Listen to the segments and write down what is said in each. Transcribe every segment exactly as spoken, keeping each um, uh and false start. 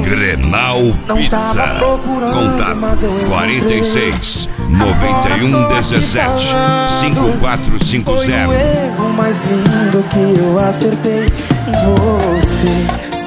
Grenal Pizza. Contato quarenta e seis, noventa e um, dezessete, cinquenta e quatro cinquenta. Foi o erro mais lindo que eu acertei. Você,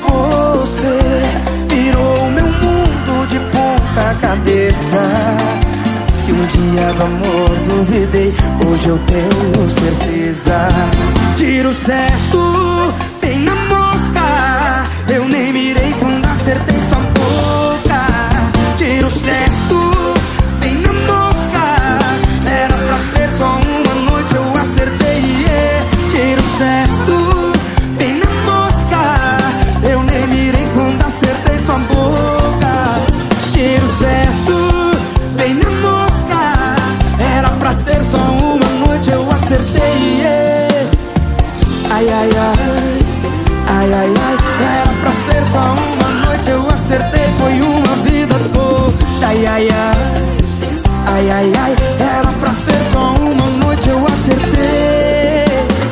você virou meu mundo de ponta cabeça. Se um dia do amor duvidei, hoje eu tenho certeza. Tiro certo, bem na mosca. Eu nem mirei quando acertei sua boca. Tiro certo, bem na mosca. Era pra ser só uma noite, eu acertei, yeah. Tiro certo, bem na mosca. Eu nem mirei quando acertei sua boca. Tiro certo, bem na mosca. Era pra ser só uma noite, eu acertei, yeah. Ai, ai, ai, ai, ai, ai. Era pra ser só uma noite, eu acertei, foi uma vida toda. Ai, ai, ai, ai, ai, ai. Era pra ser só uma noite, eu acertei.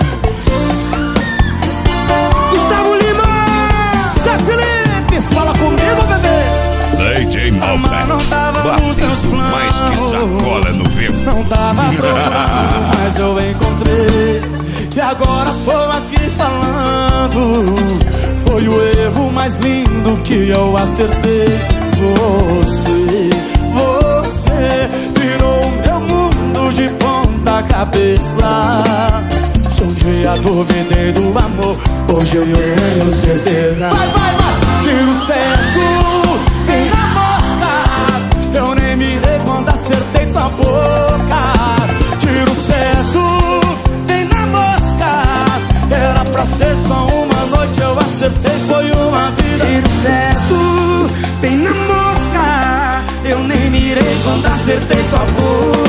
Gustavo Lima, Zé Felipe, fala comigo, bebê. D J Malbec, batendo mais que sacola no vento. Não tava procurando, mas eu encontrei. E agora tô aqui falando. Foi o erro mais lindo que eu acertei. Você, você virou meu mundo de ponta cabeça. Se um dia duvidei do amor, hoje eu tenho certeza. Vai, vai, vai! Tiro certo, bem na mosca. Eu nem mirei quando acertei tua boca. Tiro certo, bem na mosca. Era pra ser só uma noite, eu acertei, foi uma vida. Tiro certo, bem na mosca. Eu nem mirei quando acertei sua boca.